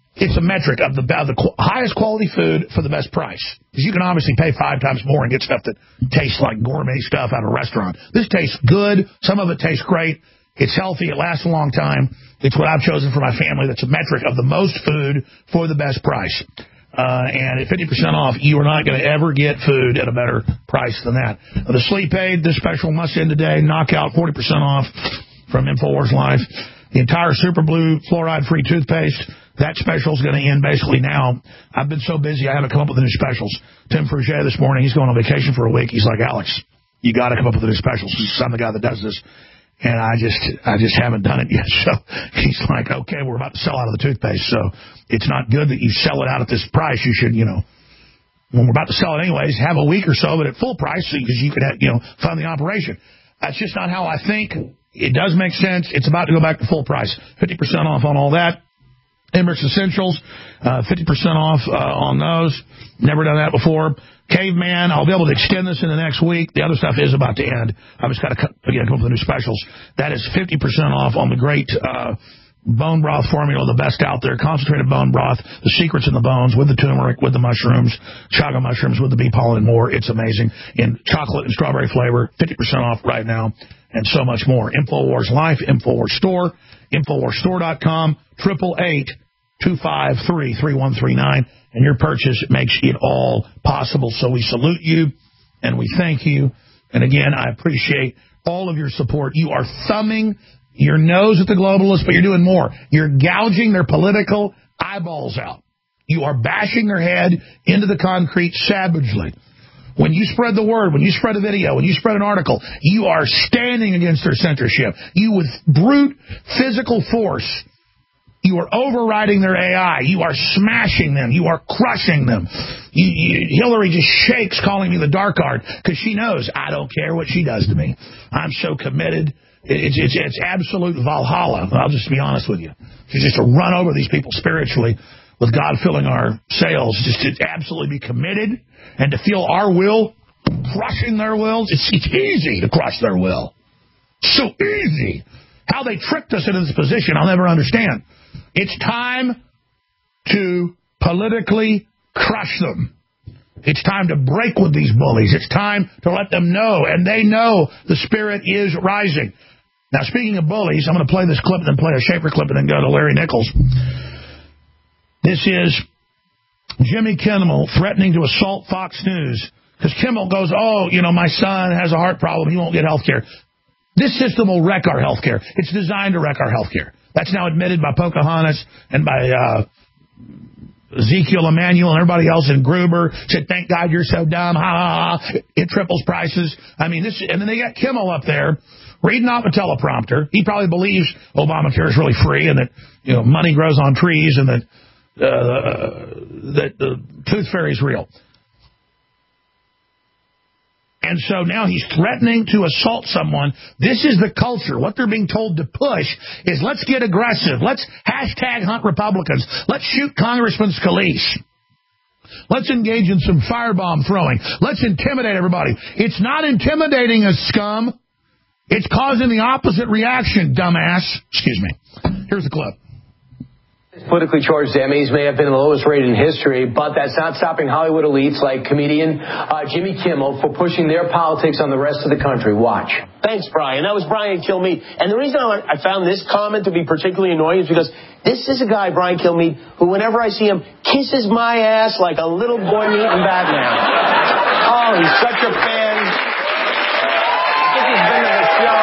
It's a metric of the, of the qu- highest quality food for the best price. Because you can obviously pay five times more and get stuff that tastes like gourmet stuff out of a restaurant. This tastes good. Some of it tastes great. It's healthy. It lasts a long time. It's what I've chosen for my family. That's a metric of the most food for the best price. Uh, and at fifty percent off, you are not going to ever get food at a better price than that. Uh, the Sleep Aid, this special must end today. Knockout, forty percent off from InfoWars Life. The entire Super Blue fluoride-free toothpaste, that special is going to end basically now. I've been so busy, I haven't come up with the new specials. Tim Frugier this morning, he's going on vacation for a week. He's like, Alex, you got to come up with the new specials. I'm the guy that does this. And I just I just haven't done it yet. So he's like, okay, we're about to sell out of the toothpaste. So it's not good that you sell it out at this price. You should, you know, when we're about to sell it anyways, have a week or so, but at full price because you could, have, you know, fund the operation. That's just not how I think. It does make sense. It's about to go back to full price. fifty percent off on all that. Emmerich Essentials, uh, fifty percent off uh, on those. Never done that before. Caveman, I'll be able to extend this in the next week. The other stuff is about to end. I've just got to, again, come up with the new specials. That is fifty percent off on the great uh, bone broth formula, the best out there, concentrated bone broth, the secrets in the bones with the turmeric, with the mushrooms, chaga mushrooms, with the bee pollen and more. It's amazing. In chocolate and strawberry flavor, fifty percent off right now, and so much more. InfoWars Life, InfoWars Store, InfoWars Store dot com, triple eight, two five three, three one three nine. And your purchase makes it all possible. So we salute you, and we thank you. And again, I appreciate all of your support. You are thumbing your nose at the globalists, but you're doing more. You're gouging their political eyeballs out. You are bashing their head into the concrete savagely. When you spread the word, when you spread a video, when you spread an article, you are standing against their censorship. You, with brute physical force, you are overriding their A I. You are smashing them. You are crushing them. You, you, Hillary just shakes calling me the dark art because she knows I don't care what she does to me. I'm so committed. It's, it's, it's absolute Valhalla. I'll just be honest with you. It's just to run over these people spiritually with God filling our sails, just to absolutely be committed and to feel our will crushing their wills. It's, it's easy to crush their will. So easy. How they tricked us into this position, I'll never understand. It's time to politically crush them. It's time to break with these bullies. It's time to let them know, and they know the spirit is rising. Now, speaking of bullies, I'm going to play this clip and then play a Schaefer clip and then go to Larry Nichols. This is Jimmy Kimmel threatening to assault Fox News because Kimmel goes, oh, you know, my son has a heart problem. He won't get health care. This system will wreck our health care. It's designed to wreck our health care. That's now admitted by Pocahontas and by uh, Ezekiel Emanuel and everybody else in Gruber. Said, thank God you're so dumb. Ha, ha, ha. It triples prices. I mean, this, and then they got Kimmel up there reading off a teleprompter. He probably believes Obamacare is really free and that, you know, money grows on trees and that, uh, that the tooth fairy is real. And so now he's threatening to assault someone. This is the culture. What they're being told to push is let's get aggressive. Let's hashtag hunt Republicans. Let's shoot Congressman Scalise. Let's engage in some firebomb throwing. Let's intimidate everybody. It's not intimidating us, scum. It's causing the opposite reaction, dumbass. Excuse me. Here's the clip. Politically charged Emmys may have been the lowest rate in history, but that's not stopping Hollywood elites like comedian uh, Jimmy Kimmel for pushing their politics on the rest of the country. Watch. Thanks, Brian. That was Brian Kilmeade. And the reason I found this comment to be particularly annoying is because this is a guy, Brian Kilmeade, who whenever I see him, kisses my ass like a little boy meeting Batman. Oh, he's such a fan. This has been to the show.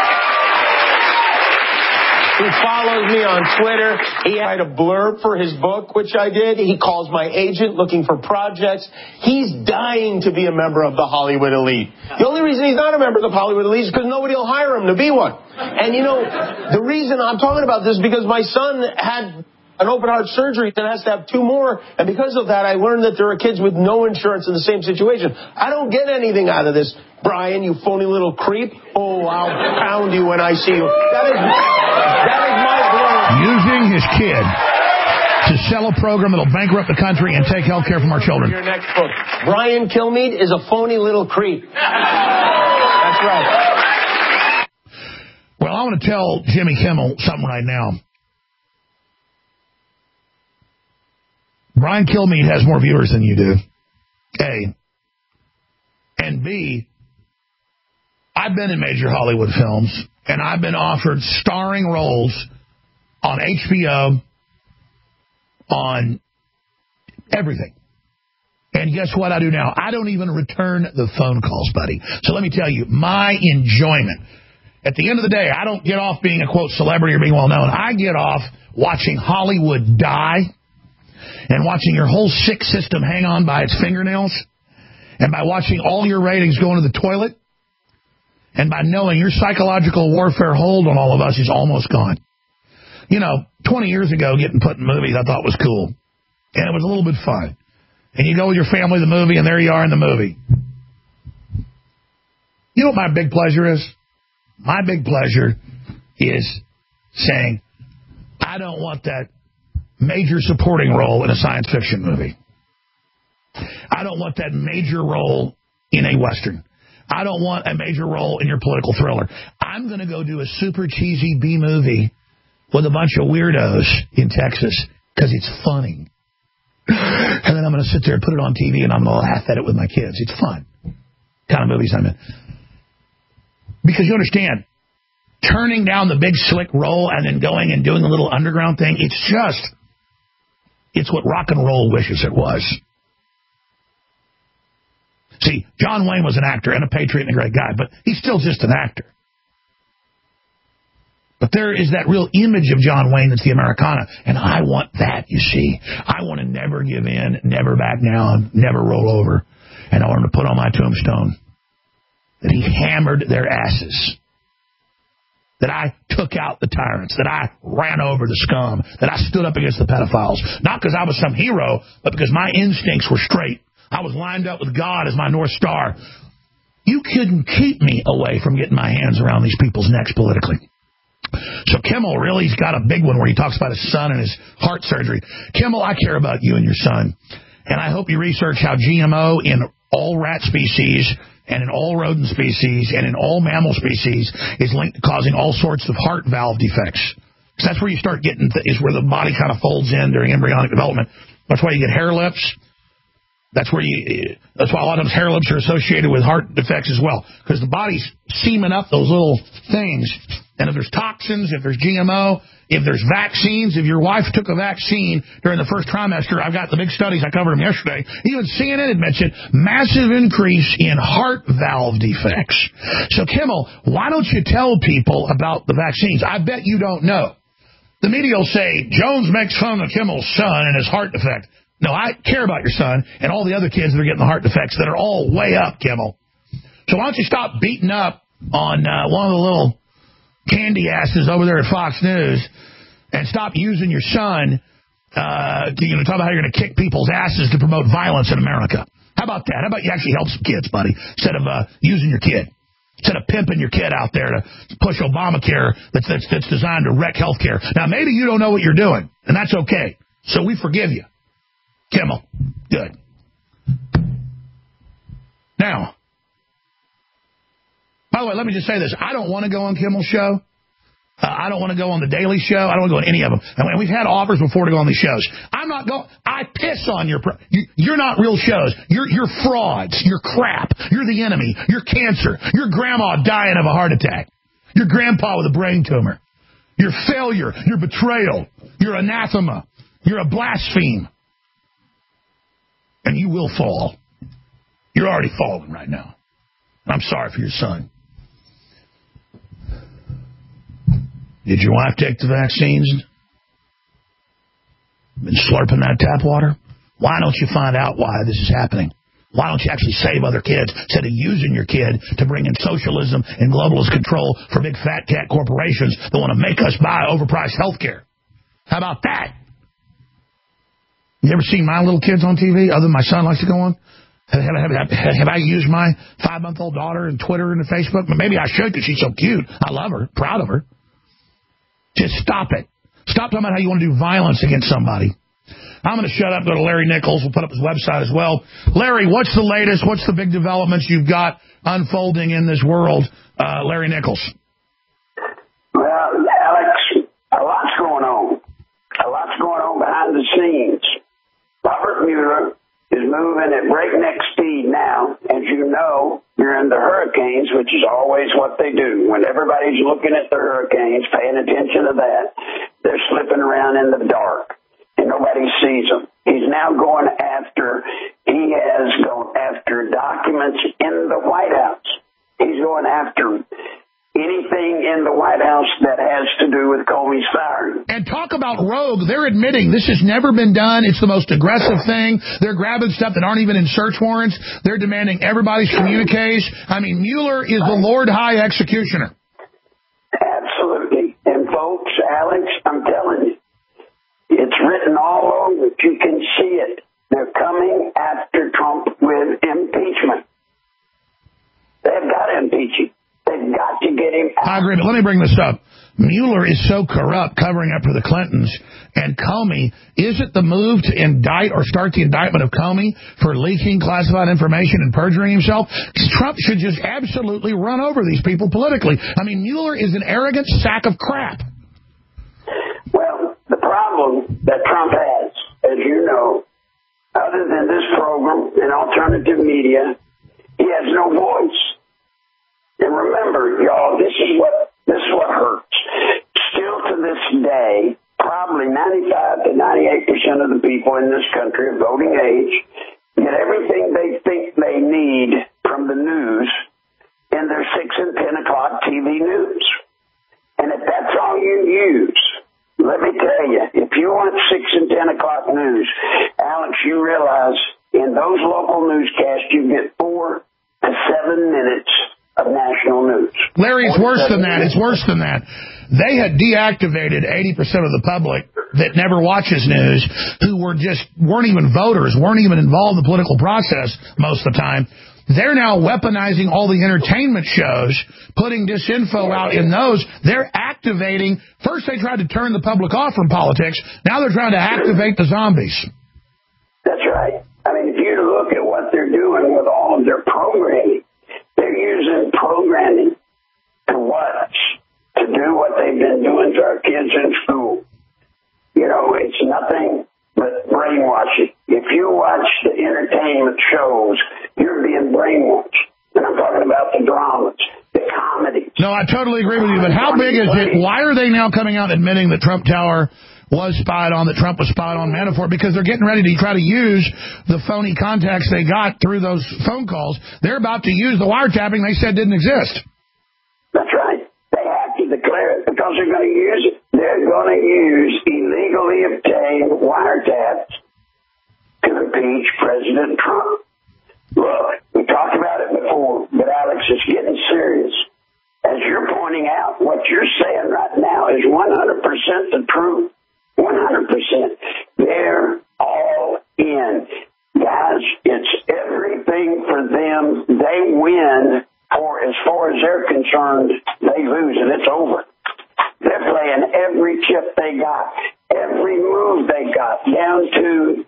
He follows me on Twitter. He had a blurb for his book, which I did. He calls my agent looking for projects. He's dying to be a member of the Hollywood elite. The only reason he's not a member of the Hollywood elite is because nobody will hire him to be one. And, you know, the reason I'm talking about this is because my son had an open heart surgery that has to have two more. And because of that, I learned that there are kids with no insurance in the same situation. I don't get anything out of this. Brian, you phony little creep. Oh, I'll pound you when I see you. That is, that is my blood. Using his kid to sell a program that'll bankrupt the country and take health care from our children. Your next book. Brian Kilmeade is a phony little creep. That's right. Well, I want to tell Jimmy Kimmel something right now. Brian Kilmeade has more viewers than you do, A. And B, I've been in major Hollywood films, and I've been offered starring roles on H B O, on everything. And guess what I do now? I don't even return the phone calls, buddy. So let me tell you, my enjoyment. At the end of the day, I don't get off being a, quote, celebrity or being well-known. I get off watching Hollywood die and watching your whole sick system hang on by its fingernails and by watching all your ratings go into the toilet and by knowing your psychological warfare hold on all of us is almost gone. You know, twenty years ago, getting put in movies I thought was cool. And it was a little bit fun. And you go with your family to the movie, and there you are in the movie. You know what my big pleasure is? My big pleasure is saying, I don't want that major supporting role in a science fiction movie. I don't want that major role in a Western. I don't want a major role in your political thriller. I'm going to go do a super cheesy B movie with a bunch of weirdos in Texas because it's funny. And then I'm going to sit there and put it on T V and I'm going to laugh at it with my kids. It's fun. Kind of movies I'm in. Because you understand, turning down the big slick role and then going and doing a little underground thing, it's just, it's what rock and roll wishes it was. See, John Wayne was an actor and a patriot and a great guy, but he's still just an actor. But there is that real image of John Wayne that's the Americana, and I want that, you see. I want to never give in, never back down, never roll over. And I want him to put on my tombstone that he hammered their asses, that I took out the tyrants, that I ran over the scum, that I stood up against the pedophiles. Not because I was some hero, but because my instincts were straight. I was lined up with God as my North Star. You couldn't keep me away from getting my hands around these people's necks politically. So Kimmel really's got a big one where he talks about his son and his heart surgery. Kimmel, I care about you and your son. And I hope you research how G M O in all rat species and in all rodent species and in all mammal species is linked to causing all sorts of heart valve defects. Because that's where you start getting, th- is where the body kind of folds in during embryonic development. That's why you get hair lips. That's where you, that's why a lot of times hair lips are associated with heart defects as well. Because the body's seaming up those little things. And if there's toxins, if there's G M O, if there's vaccines, if your wife took a vaccine during the first trimester, I've got the big studies, I covered them yesterday. Even C N N had mentioned massive increase in heart valve defects. So, Kimmel, why don't you tell people about the vaccines? I bet you don't know. The media will say, Jones makes fun of Kimmel's son and his heart defect. No, I care about your son and all the other kids that are getting the heart defects that are all way up, Kimmel. So why don't you stop beating up on uh, one of the little candy asses over there at Fox News and stop using your son uh, to you know, talk about how you're going to kick people's asses to promote violence in America. How about that? How about you actually help some kids, buddy, instead of uh, using your kid? Instead of pimping your kid out there to push Obamacare that's, that's, that's designed to wreck health care. Now, maybe you don't know what you're doing, and that's okay. So we forgive you. Kimmel, good. Now, by the way, let me just say this. I don't want to go on Kimmel's show. Uh, I don't want to go on The Daily Show. I don't want to go on any of them. And we've had offers before to go on these shows. I'm not going. I piss on your. Pro- you, you're not real shows. You're, you're frauds. You're crap. You're the enemy. You're cancer. Your grandma dying of a heart attack. Your grandpa with a brain tumor. Your failure. Your betrayal. Your anathema. You're a blaspheme. And you will fall. You're already falling right now. I'm sorry for your son. Did your wife take the vaccines? Been slurping that tap water? Why don't you find out why this is happening? Why don't you actually save other kids instead of using your kid to bring in socialism and globalist control for big fat cat corporations that want to make us buy overpriced health care? How about that? You ever seen my little kids on T V other than my son likes to go on? Have, have, have, have I used my five-month-old daughter and Twitter and Facebook? Maybe I should because she's so cute. I love her, proud of her. Just stop it. Stop talking about how you want to do violence against somebody. I'm going to shut up, go to Larry Nichols. We'll put up his website as well. Larry, what's the latest? What's the big developments you've got unfolding in this world? Uh, Larry Nichols. Well, Alex, a lot's going on. A lot's going on behind the scenes. A lot moving at breakneck speed now. As you know, you're in the hurricanes, which is always what they do. When everybody's looking at the hurricanes, paying attention to that, they're slipping around in the dark, and nobody sees them. He's now going after, he has gone after documents in the White House. He's going after anything in the White House that has to do with Comey's firing. And talk about rogue. They're admitting this has never been done. It's the most aggressive thing. They're grabbing stuff that aren't even in search warrants. They're demanding everybody's communiques. I mean, Mueller is the Lord High Executioner. Absolutely. And folks, Alex, I'm telling you, it's written all over. You can see it. They're coming after Trump with impeachment. They've got to impeach him. They've got to get him out. I agree, but let me bring this up. Mueller is so corrupt covering up for the Clintons, and Comey, is it the move to indict or start the indictment of Comey for leaking classified information and perjuring himself? Trump should just absolutely run over these people politically. I mean, Mueller is an arrogant sack of crap. Well, the problem that Trump has, as you know, other than this program and alternative media, he has no voice. And remember, y'all, this is what this is what hurts. Still to this day, probably ninety-five to ninety-eight percent of the people in this country of voting age get everything they think they need from the news in their six and ten o'clock T V news. And if that's all you use, let me tell you, if you want six and ten o'clock news, Alex, you realize in those local newscasts you get four to seven minutes of national news. Larry, it's worse than that. It's worse than that. They had deactivated eighty percent of the public that never watches news, who were just weren't even voters, weren't even involved in the political process most of the time. They're now weaponizing all the entertainment shows, putting disinfo out in those. They're activating. First they tried to turn the public off from politics. Now they're trying to activate the zombies. That's right. I mean, if you look at what they're doing with all of their programming, they're using programming to watch, to do what they've been doing to our kids in school. You know, it's nothing but brainwashing. If you watch the entertainment shows, you're being brainwashed. And I'm talking about the dramas, the comedies. No, I totally agree with you, but how big is it? Why are they now coming out admitting that Trump Tower was spied on, that Trump was spied on Manafort? Because they're getting ready to try to use the phony contacts they got through those phone calls. They're about to use the wiretapping they said didn't exist. That's right. They have to declare it because they're going to use it. They're going to use illegally obtained wiretaps to impeach President Trump. Look, we talked about it before, but Alex, it's getting serious. As you're pointing out, what you're saying right now is one hundred percent the truth. one hundred percent. They're all in. Guys, it's everything for them. They win, or as far as they're concerned, they lose, and it's over. They're playing every chip they got, every move they got, down to,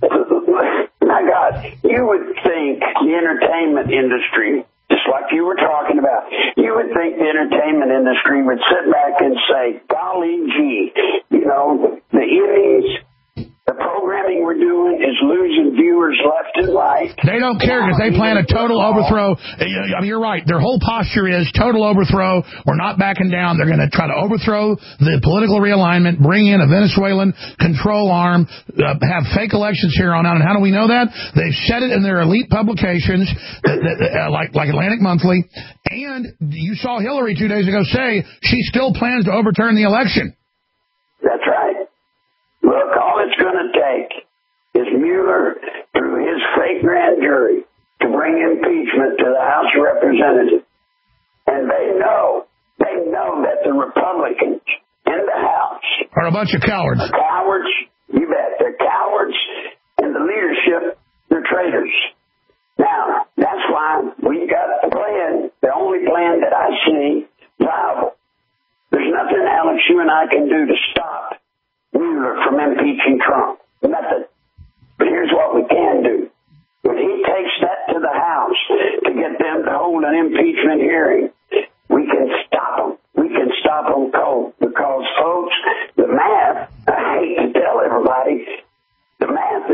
my God, you would think the entertainment industry, just like you were talking about, you would think the entertainment industry would sit back and say, golly gee, you know, the Emmys, the programming we're doing is losing viewers left and right. They don't care because they plan a total overthrow. I mean, you're right. Their whole posture is total overthrow. We're not backing down. They're going to try to overthrow the political realignment, bring in a Venezuelan control arm, uh, have fake elections here on out. And how do we know that? They've said it in their elite publications, that, that, uh, like, like Atlantic Monthly. And you saw Hillary two days ago say she still plans to overturn the election. That's right. Look, all it's going to take is Mueller, through his fake grand jury, to bring impeachment to the House of Representatives. And they know, they know that the Republicans in the House are a bunch of cowards. Are cowards, you bet. They're cowards, and the leadership, they're traitors. Now, that's why we got a plan, the only plan that I see viable. There's nothing, Alex, you and I can do to stop Mueller from impeaching Trump. Nothing. But here's what we can do. When he takes that to the House to get them to hold an impeachment hearing, we can stop them. We can stop them cold. Because, folks, the math, I hate to tell everybody, the math is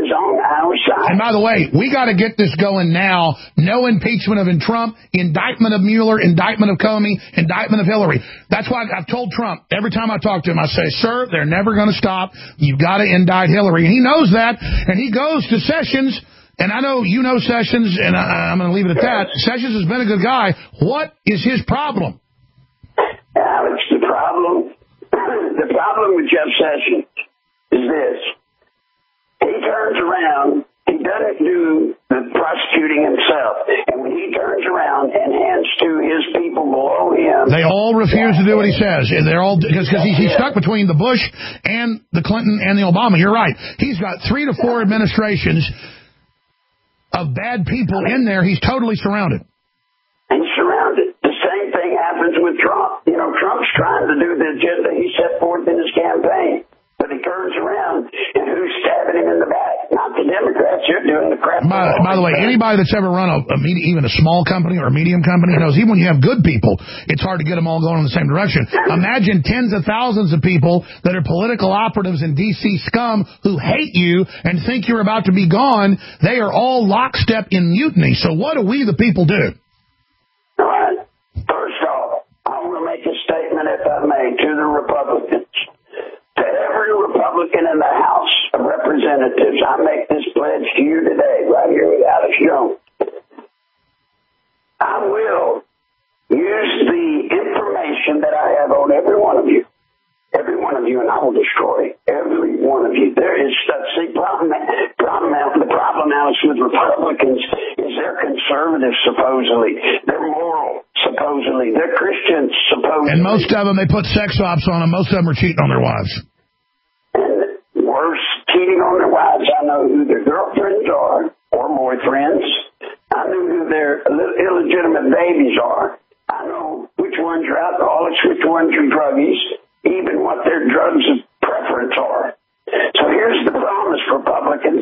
is on our side. And by the way, we got to get this going now. No impeachment of Trump, indictment of Mueller, indictment of Comey, indictment of Hillary. That's why I've told Trump, every time I talk to him, I say, sir, they're never going to stop. You've got to indict Hillary. And he knows that, and he goes to Sessions, and I know you know Sessions, and I, I'm going to leave it at that. Sessions has been a good guy. What is his problem? Alex, the problem, the problem with Jeff Sessions is this. He turns around, he doesn't do the prosecuting himself, and when he turns around and hands to his people below him... They all refuse to do what he says. And they're all because he's, he's stuck between the Bush and the Clinton and the Obama. You're right. He's got three to four administrations of bad people in there. He's totally surrounded. He's surrounded. The same thing happens with Trump. You know, Trump's trying to do the agenda he set forth in his campaign. But he turns around, and who's stabbing him in the back? Not the Democrats. You're doing the crap. By, by the way, anybody that's ever run a, a media, even a small company or a medium company knows even when you have good people, it's hard to get them all going in the same direction. Imagine tens of thousands of people that are political operatives and D C scum who hate you and think you're about to be gone. They are all lockstep in mutiny. So what do we, the people, do? All right. First off, I want to make a statement, if I may, to the Republicans. To every Republican in the House of Representatives, I make this pledge to you today, right here with Alex Jones. I will use the information that I have on every one of you, every one of you, and I will destroy every one of you. There is stuff. See, problem, problem, the problem, Alex, with Republicans is they're conservative, supposedly. They're moral, supposedly. They're Christians, supposedly. And most of them, they put sex ops on them. Most of them are cheating on their wives. And worse, cheating on their wives. I know who their girlfriends are or boyfriends. I know who their illegitimate babies are. I know which ones are alcoholics, which ones are druggies, even what their drugs of preference are. So here's the promise, Republicans.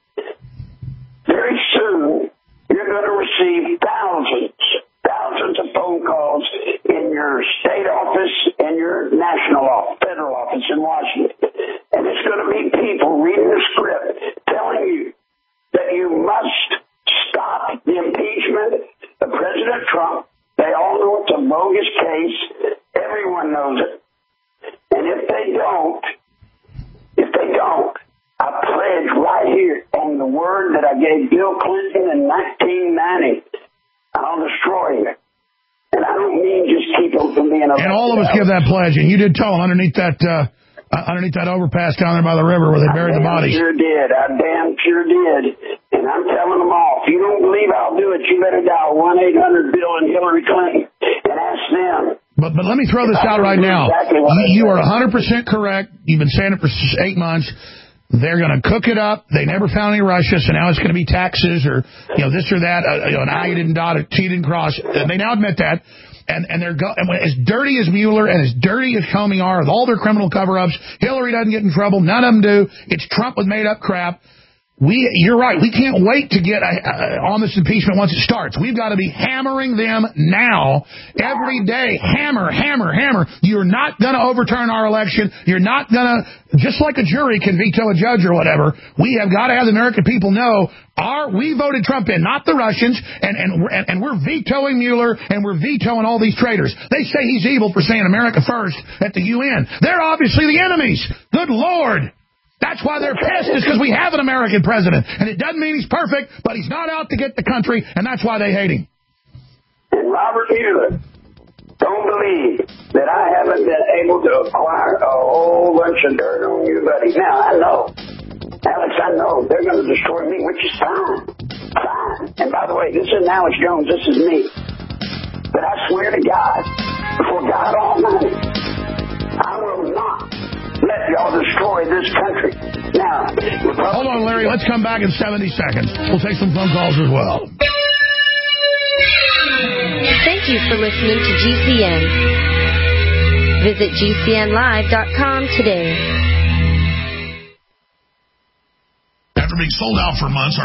Very soon, you're going to receive thousands, thousands of phone calls in your state office and your national office, federal office in Washington. And it's going to be people reading the script telling you that you must stop the impeachment of President Trump. They all know it's a bogus case. Everyone knows it. And if they don't, if they don't, I pledge right here on the word that I gave Bill Clinton in nineteen ninety, I'll destroy you. And I don't mean just keep them from being arrested. And all of us give that pledge. And you did tell them underneath that uh, underneath that overpass down there by the river where they buried the bodies. I sure did. I damn sure did. And I'm telling them all, if you don't believe I'll do it, you better dial one eight hundred Bill and Hillary Clinton and ask them. But but let me throw this out right now. Exactly you, you are one hundred percent correct. You've been saying it for eight months. They're going to cook it up. They never found any Russia, so now it's going to be taxes or you know this or that. Uh, you know, an I didn't dot, a T didn't cross. Uh, they now admit that. And and they're go- and when, as dirty as Mueller and as dirty as Comey are with all their criminal cover-ups, Hillary doesn't get in trouble. None of them do. It's Trump with made-up crap. We, you're right. We can't wait to get uh, on this impeachment once it starts. We've got to be hammering them now, every day. Hammer, hammer, hammer. You're not going to overturn our election. You're not going to, just like a jury can veto a judge or whatever, we have got to have the American people know our, we voted Trump in, not the Russians, and, and, and, and we're vetoing Mueller, and we're vetoing all these traitors. They say he's evil for saying America first at the U N. They're obviously the enemies. Good Lord. That's why they're pissed, is because we have an American president. And it doesn't mean he's perfect, but he's not out to get the country, and that's why they hate him. And Robert Mueller, don't believe that I haven't been able to acquire a whole bunch of dirt on you, buddy. Now, I know. Alex, I know. They're going to destroy me, which is fine. Fine. And by the way, this isn't Alex Jones. This is me. But I swear to God, before God Almighty, I will not let y'all destroy this country. Now, hold on, Larry. Let's come back in seventy seconds. We'll take some phone calls as well. Thank you for listening to G C N. Visit G C N live dot com today. After being sold out for months,